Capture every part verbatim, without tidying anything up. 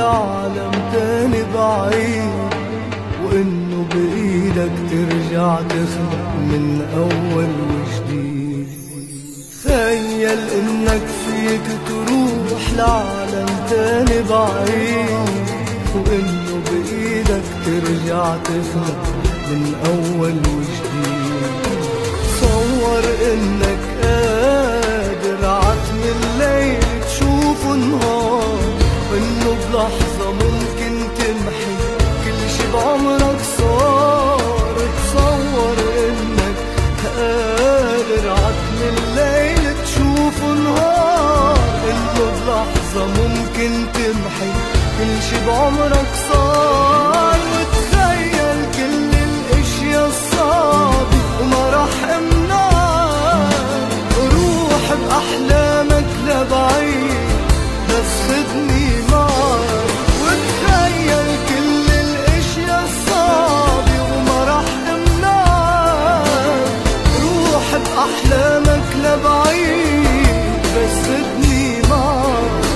لعالم تاني بعيد، وإنه بإيدك ترجع تخلق من أول وجديد. تخيل إنك فيك تروح لعالم تاني بعيد، وإنه بإيدك ترجع تخلق من أول وجديد. تصور إنك قادر عتم الليل تشوفه نهار، وإنه بلحظة ممكن تمحي كل شي بعمرك صار. تصور إنك قادر عتم الليل تشوفه نهار، إنه بلحظة ممكن تمحي كل شي بعمرك صار. وتخيل كل الاشياء الصعبة وما راح امنعك، روح بأحلامك لبعيد بس خدني معك. وتخيل كل الاشياء الصعبة وما راح امنعك، روح بأحلامك لبعيد بس خدني معك.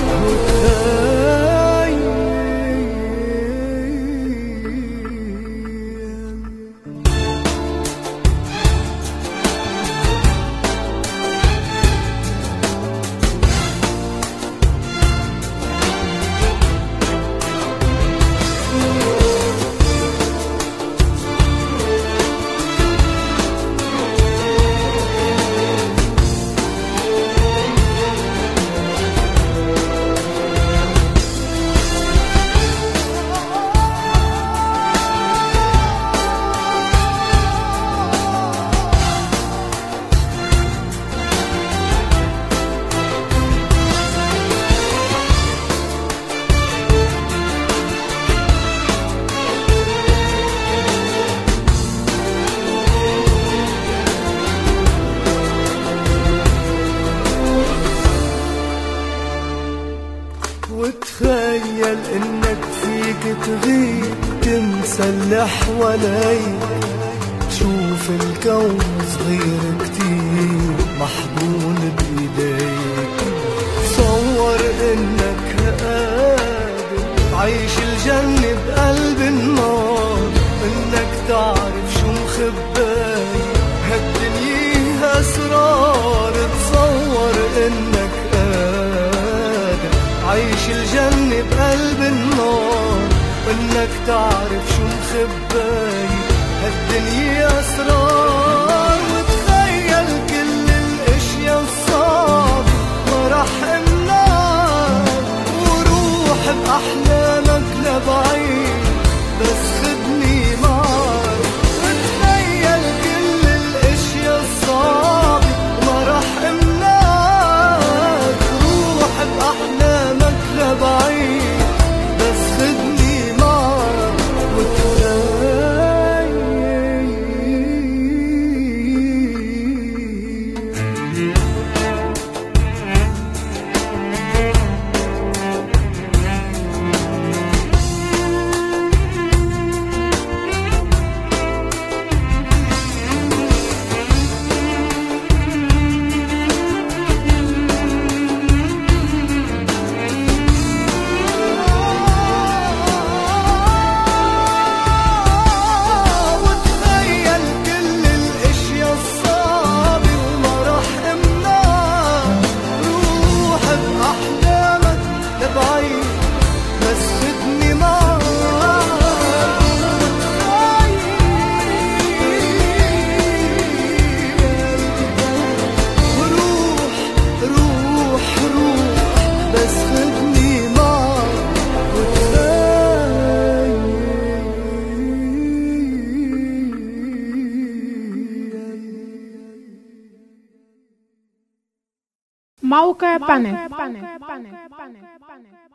وتخيل انك فيك تغيب تنسى اللي حواليك، تشوف الكون صغير كتير محضون بايديك. تصور انك قادر تعيش الجنة بقلب النار، انك تعرف شو مخباي هالدنيا اسرار. تصور انك عيش الجنة بقلب النار، وإنك تعرف شو مخباي هالدنيا أسرار. وتخيل كل الاشياء الصعبة ما راح امنعك، وروح بأحلامك لبعيد بس خدني معك. وتخيل كل الاشياء الصعبة ما راح امنعك، روح بأحلامك لبعيد بس خدني معك. موقع بانل.